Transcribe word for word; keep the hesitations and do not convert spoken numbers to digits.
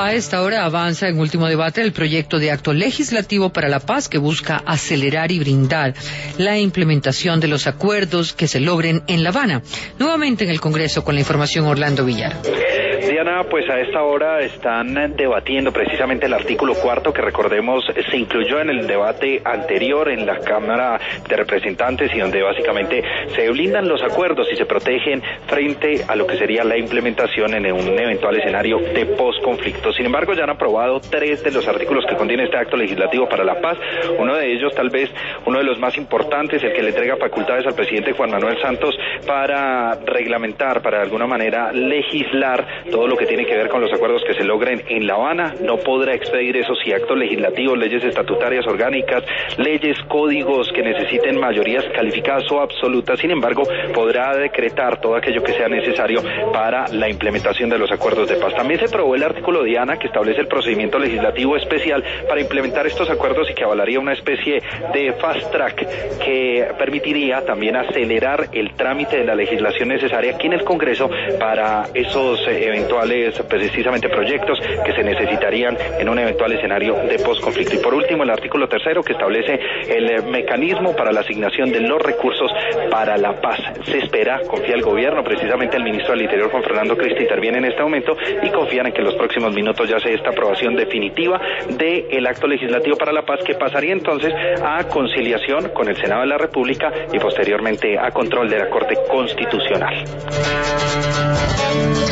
A esta hora avanza en último debate el proyecto de acto legislativo para la paz que busca acelerar y brindar la implementación de los acuerdos que se logren en La Habana. Nuevamente en el Congreso con la información Orlando Villar. Diana, pues a esta hora están debatiendo precisamente el artículo cuarto que, recordemos, se incluyó en el debate anterior en la Cámara de Representantes y donde básicamente se blindan los acuerdos y se protegen frente a lo que sería la implementación en un eventual escenario de posconflicto. Sin embargo, ya han aprobado tres de los artículos que contiene este acto legislativo para la paz. Uno de ellos, tal vez uno de los más importantes, el que le entrega facultades al presidente Juan Manuel Santos para reglamentar, para de alguna manera legislar todo lo que tiene que ver con los acuerdos que se logren en La Habana. No podrá expedir esos y actos legislativos, leyes estatutarias orgánicas, leyes, códigos que necesiten mayorías calificadas o absolutas. Sin embargo, podrá decretar todo aquello que sea necesario para la implementación de los acuerdos de paz. También se aprobó el artículo Diana que establece el procedimiento legislativo especial para implementar estos acuerdos y que avalaría una especie de fast track que permitiría también acelerar el trámite de la legislación necesaria aquí en el Congreso para esos eventuales precisamente proyectos que se necesitarían en un eventual escenario de posconflicto. Y por último, el artículo tercero que establece el mecanismo para la asignación de los recursos para la paz. Se espera, confía el gobierno, precisamente el ministro del Interior, Juan Fernando Cristi, interviene en este momento y confían en que en los próximos minutos ya se dé esta aprobación definitiva del acto legislativo para la paz, que pasaría entonces a conciliación con el Senado de la República y posteriormente a control de la Corte Constitucional.